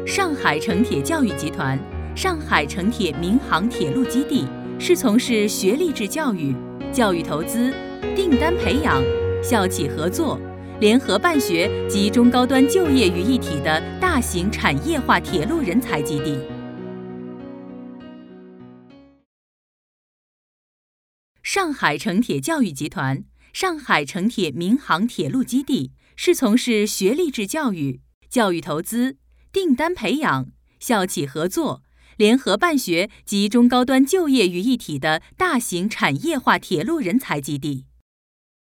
上海城铁教育集团、上海城铁民航铁路基地是从事学历制教育、教育投资、订单培养、校企合作、联合办学及中高端就业于一体的大型产业化铁路人才基地。上海城铁教育集团、上海城铁民航铁路基地是从事学历制教育、教育投资、订单培养、校企合作、联合办学及中高端就业于一体的大型产业化铁路人才基地。